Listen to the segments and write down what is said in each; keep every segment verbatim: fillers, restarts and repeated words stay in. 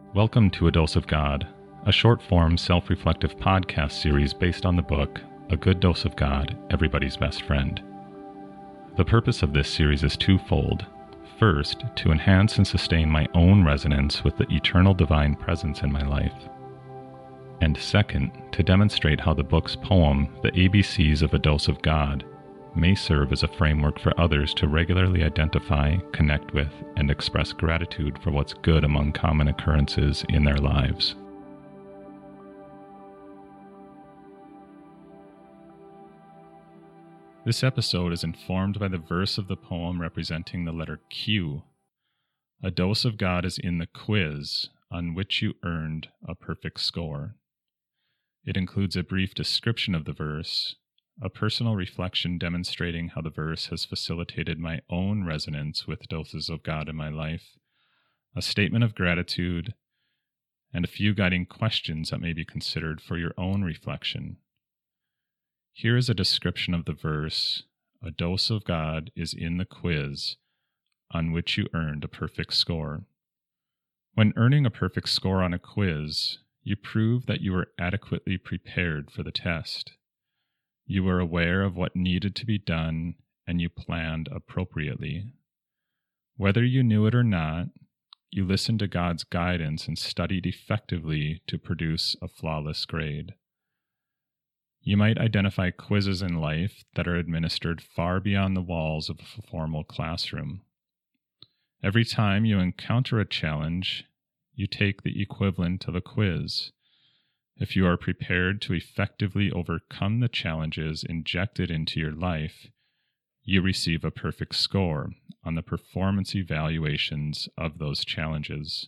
Welcome to A Dose of God, a short-form self-reflective podcast series based on the book, A Good Dose of God, Everybody's Best Friend. The purpose of this series is twofold. First, to enhance and sustain my own resonance with the eternal divine presence in my life. And second, to demonstrate how the book's poem, The A B Cs of a Dose of God, may serve as a framework for others to regularly identify, connect with, and express gratitude for what's good among common occurrences in their lives. This episode is informed by the verse of the poem representing the letter Q. A dose of God is in the quiz on which you earned a perfect score. It includes a brief description of the verse, a personal reflection demonstrating how the verse has facilitated my own resonance with doses of God in my life, a statement of gratitude, and a few guiding questions that may be considered for your own reflection. Here is a description of the verse, "A dose of God is in the quiz on which you earned a perfect score." When earning a perfect score on a quiz, you prove that you were adequately prepared for the test. You were aware of what needed to be done, and you planned appropriately. Whether you knew it or not, you listened to God's guidance and studied effectively to produce a flawless grade. You might identify quizzes in life that are administered far beyond the walls of a formal classroom. Every time you encounter a challenge, you take the equivalent of a quiz. If you are prepared to effectively overcome the challenges injected into your life, you receive a perfect score on the performance evaluations of those challenges.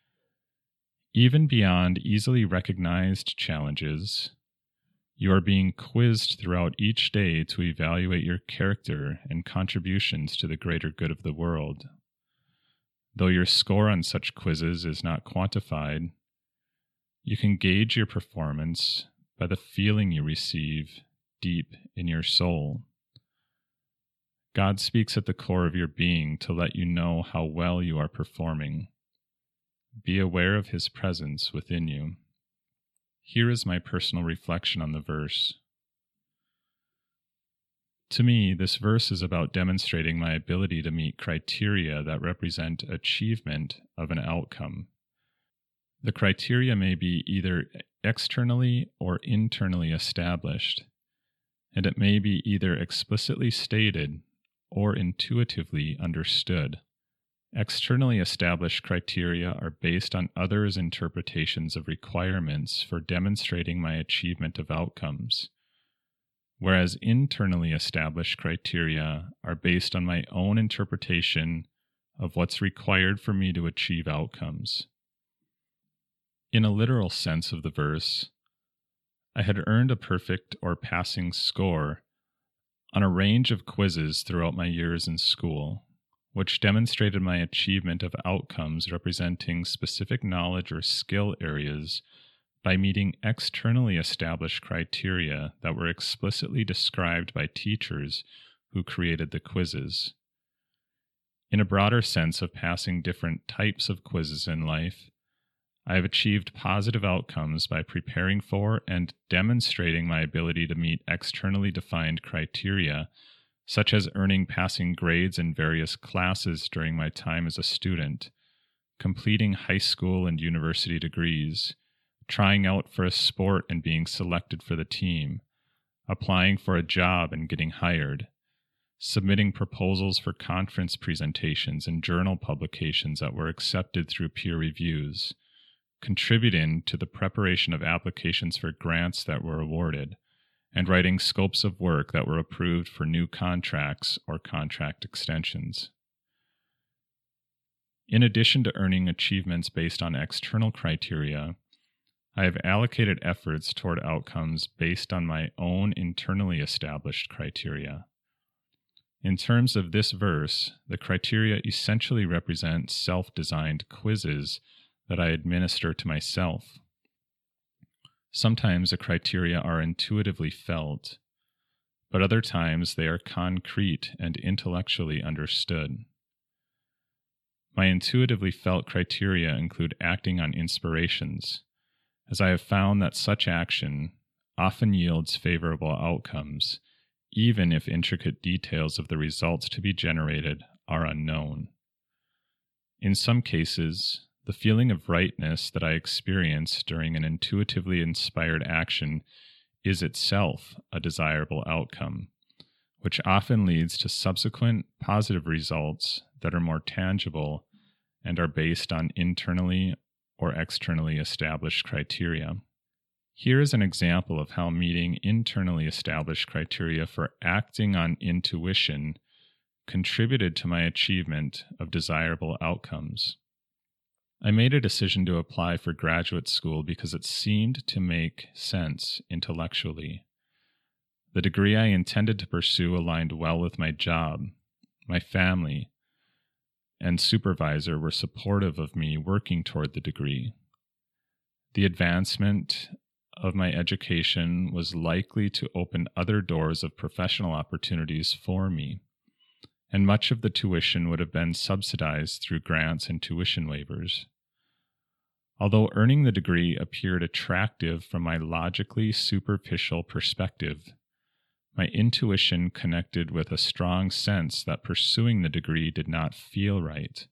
Even beyond easily recognized challenges, you are being quizzed throughout each day to evaluate your character and contributions to the greater good of the world. Though your score on such quizzes is not quantified, you can gauge your performance by the feeling you receive deep in your soul. God speaks at the core of your being to let you know how well you are performing. Be aware of His presence within you. Here is my personal reflection on the verse. To me, this verse is about demonstrating my ability to meet criteria that represent achievement of an outcome. The criteria may be either externally or internally established, and it may be either explicitly stated or intuitively understood. Externally established criteria are based on others' interpretations of requirements for demonstrating my achievement of outcomes, whereas internally established criteria are based on my own interpretation of what's required for me to achieve outcomes. In a literal sense of the verse, I had earned a perfect or passing score on a range of quizzes throughout my years in school, which demonstrated my achievement of outcomes representing specific knowledge or skill areas by meeting externally established criteria that were explicitly described by teachers who created the quizzes. In a broader sense of passing different types of quizzes in life, I have achieved positive outcomes by preparing for and demonstrating my ability to meet externally defined criteria, such as earning passing grades in various classes during my time as a student, completing high school and university degrees, trying out for a sport and being selected for the team, applying for a job and getting hired, submitting proposals for conference presentations and journal publications that were accepted through peer reviews, contributing to the preparation of applications for grants that were awarded, and writing scopes of work that were approved for new contracts or contract extensions. In addition to earning achievements based on external criteria, I have allocated efforts toward outcomes based on my own internally established criteria. In terms of this verse, the criteria essentially represent self-designed quizzes that I administer to myself. Sometimes the criteria are intuitively felt, but other times they are concrete and intellectually understood. My intuitively felt criteria include acting on inspirations, as I have found that such action often yields favorable outcomes, even if intricate details of the results to be generated are unknown. In some cases, the feeling of rightness that I experience during an intuitively inspired action is itself a desirable outcome, which often leads to subsequent positive results that are more tangible and are based on internally or externally established criteria. Here is an example of how meeting internally established criteria for acting on intuition contributed to my achievement of desirable outcomes. I made a decision to apply for graduate school because it seemed to make sense intellectually. The degree I intended to pursue aligned well with my job. My family and supervisor were supportive of me working toward the degree. The advancement of my education was likely to open other doors of professional opportunities for me, and much of the tuition would have been subsidized through grants and tuition waivers. Although earning the degree appeared attractive from my logically superficial perspective, my intuition connected with a strong sense that pursuing the degree did not feel right.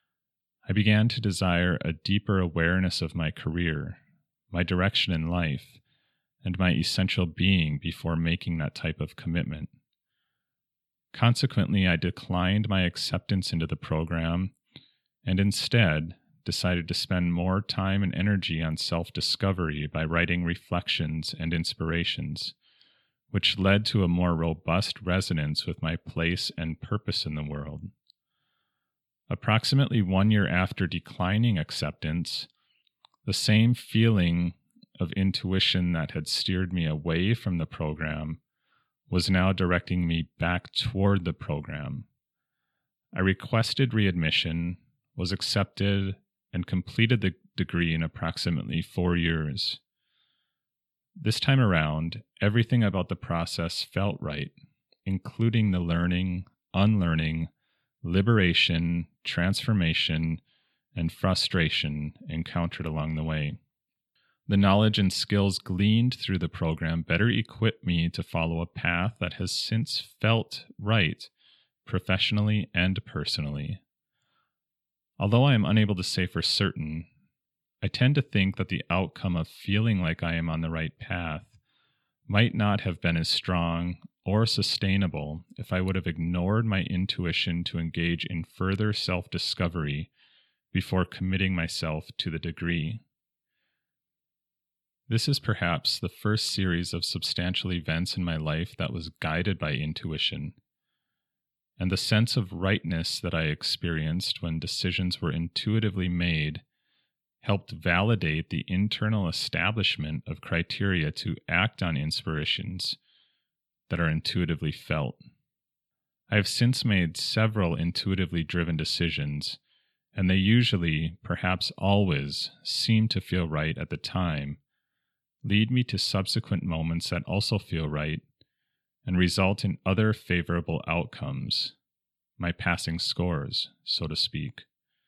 I began to desire a deeper awareness of my career, my direction in life, and my essential being before making that type of commitment. Consequently, I declined my acceptance into the program and instead decided to spend more time and energy on self-discovery by writing reflections and inspirations, which led to a more robust resonance with my place and purpose in the world. Approximately one year after declining acceptance, the same feeling of intuition that had steered me away from the program was now directing me back toward the program. I requested readmission, was accepted, and completed the degree in approximately four years. This time around, everything about the process felt right, including the learning, unlearning, liberation, transformation, and frustration encountered along the way. The knowledge and skills gleaned through the program better equip me to follow a path that has since felt right, professionally and personally. Although I am unable to say for certain, I tend to think that the outcome of feeling like I am on the right path might not have been as strong or sustainable if I would have ignored my intuition to engage in further self-discovery before committing myself to the degree. This is perhaps the first series of substantial events in my life that was guided by intuition, and the sense of rightness that I experienced when decisions were intuitively made helped validate the internal establishment of criteria to act on inspirations that are intuitively felt. I have since made several intuitively driven decisions, and they usually, perhaps always, seem to feel right at the time, lead me to subsequent moments that also feel right, and result in other favorable outcomes, my passing scores, so to speak.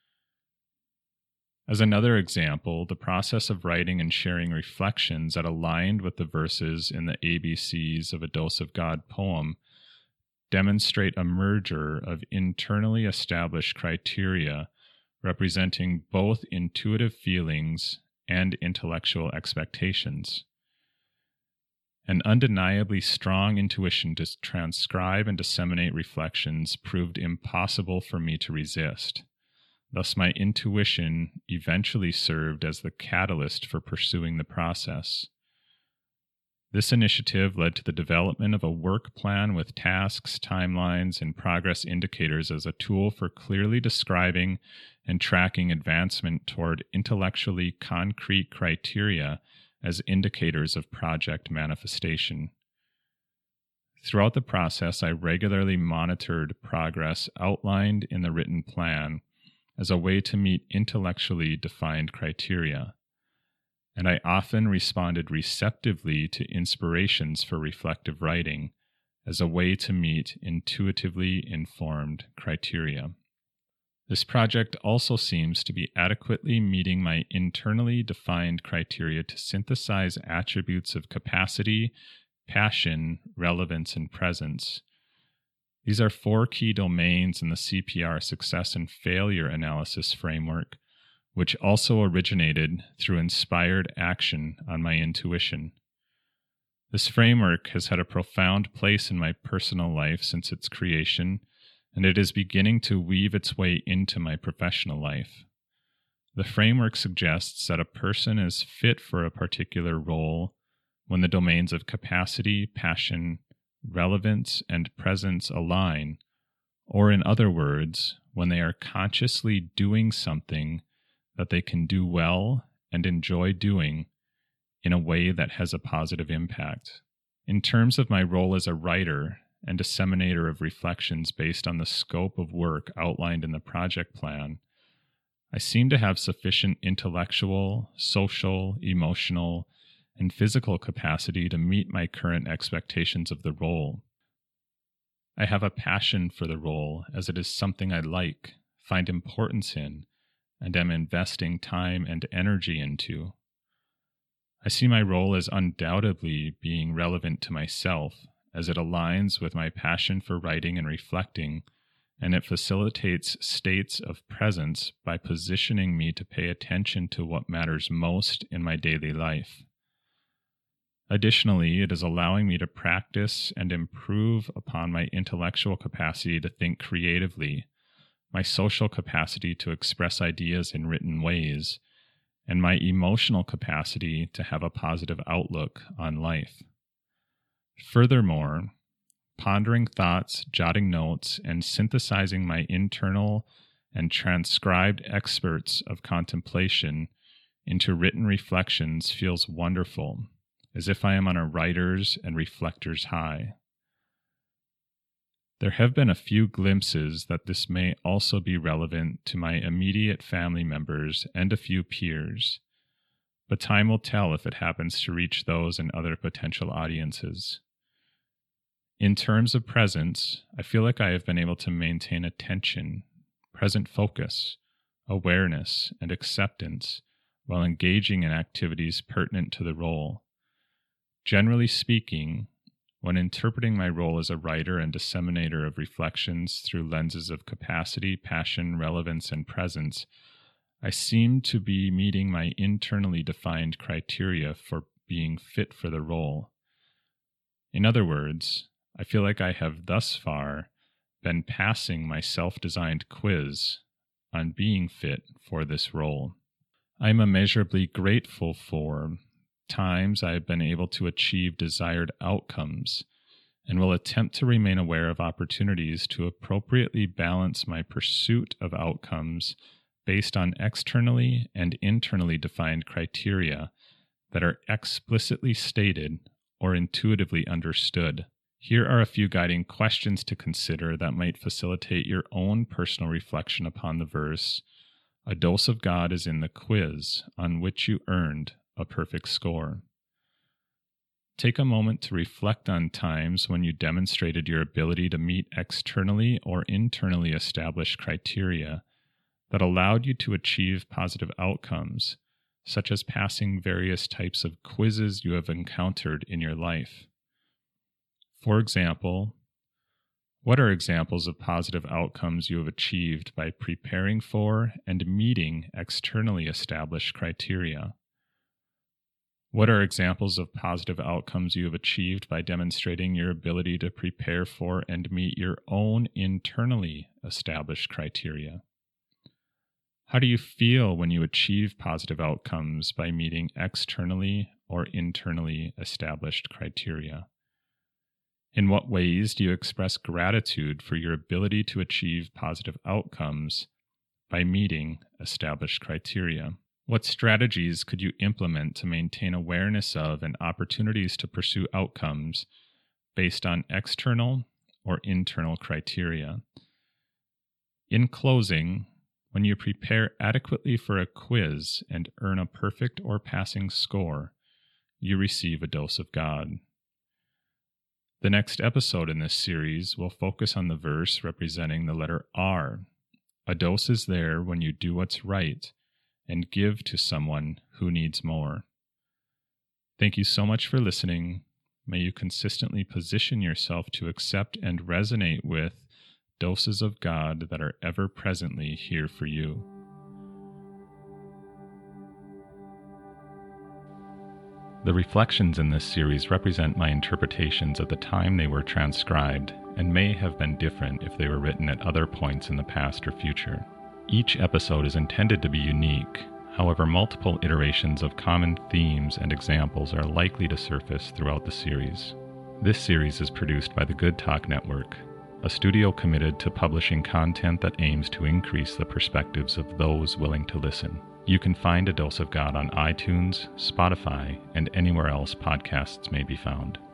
As another example, the process of writing and sharing reflections that aligned with the verses in the A B Cs of a Dose of God poem demonstrate a merger of internally established criteria representing both intuitive feelings and intellectual expectations. An undeniably strong intuition to transcribe and disseminate reflections proved impossible for me to resist. Thus, my intuition eventually served as the catalyst for pursuing the process. This initiative led to the development of a work plan with tasks, timelines, and progress indicators as a tool for clearly describing and tracking advancement toward intellectually concrete criteria as indicators of project manifestation. Throughout the process, I regularly monitored progress outlined in the written plan as a way to meet intellectually defined criteria, and I often responded receptively to inspirations for reflective writing as a way to meet intuitively informed criteria. This project also seems to be adequately meeting my internally defined criteria to synthesize attributes of capacity, passion, relevance, and presence. These are four key domains in the C P R success and failure analysis framework, which also originated through inspired action on my intuition. This framework has had a profound place in my personal life since its creation, and it is beginning to weave its way into my professional life. The framework suggests that a person is fit for a particular role when the domains of capacity, passion, relevance, and presence align, or in other words, when they are consciously doing something that they can do well and enjoy doing in a way that has a positive impact. In terms of my role as a writer and disseminator of reflections based on the scope of work outlined in the project plan, I seem to have sufficient intellectual, social, emotional, and physical capacity to meet my current expectations of the role. I have a passion for the role as it is something I like, find importance in, and am investing time and energy into. I see my role as undoubtedly being relevant to myself, as it aligns with my passion for writing and reflecting, and it facilitates states of presence by positioning me to pay attention to what matters most in my daily life. Additionally, it is allowing me to practice and improve upon my intellectual capacity to think creatively, my social capacity to express ideas in written ways, and my emotional capacity to have a positive outlook on life. Furthermore, pondering thoughts, jotting notes, and synthesizing my internal and transcribed excerpts of contemplation into written reflections feels wonderful, as if I am on a writer's and reflector's high. There have been a few glimpses that this may also be relevant to my immediate family members and a few peers, but time will tell if it happens to reach those and other potential audiences. In terms of presence, I feel like I have been able to maintain attention, present focus, awareness, and acceptance while engaging in activities pertinent to the role. Generally speaking, when interpreting my role as a writer and disseminator of reflections through lenses of capacity, passion, relevance, and presence, I seem to be meeting my internally defined criteria for being fit for the role. In other words, I feel like I have thus far been passing my self-designed quiz on being fit for this role. I am immeasurably grateful for times I have been able to achieve desired outcomes and will attempt to remain aware of opportunities to appropriately balance my pursuit of outcomes based on externally and internally defined criteria that are explicitly stated or intuitively understood. Here are a few guiding questions to consider that might facilitate your own personal reflection upon the verse, "A dose of God is in the quiz on which you earned a perfect score." Take a moment to reflect on times when you demonstrated your ability to meet externally or internally established criteria that allowed you to achieve positive outcomes, such as passing various types of quizzes you have encountered in your life. For example, what are examples of positive outcomes you have achieved by preparing for and meeting externally established criteria? What are examples of positive outcomes you have achieved by demonstrating your ability to prepare for and meet your own internally established criteria? How do you feel when you achieve positive outcomes by meeting externally or internally established criteria? In what ways do you express gratitude for your ability to achieve positive outcomes by meeting established criteria? What strategies could you implement to maintain awareness of and opportunities to pursue outcomes based on external or internal criteria? In closing, when you prepare adequately for a quiz and earn a perfect or passing score, you receive a dose of God. The next episode in this series will focus on the verse representing the letter R, A dose is there when you do what's right and give to someone who needs more. Thank you so much for listening. May you consistently position yourself to accept and resonate with doses of God that are ever presently here for you. The reflections in this series represent my interpretations at the time they were transcribed and may have been different if they were written at other points in the past or future. Each episode is intended to be unique. However, multiple iterations of common themes and examples are likely to surface throughout the series. This series is produced by the Good Talk Network, a studio committed to publishing content that aims to increase the perspectives of those willing to listen. You can find A Dose of God on iTunes, Spotify, and anywhere else podcasts may be found.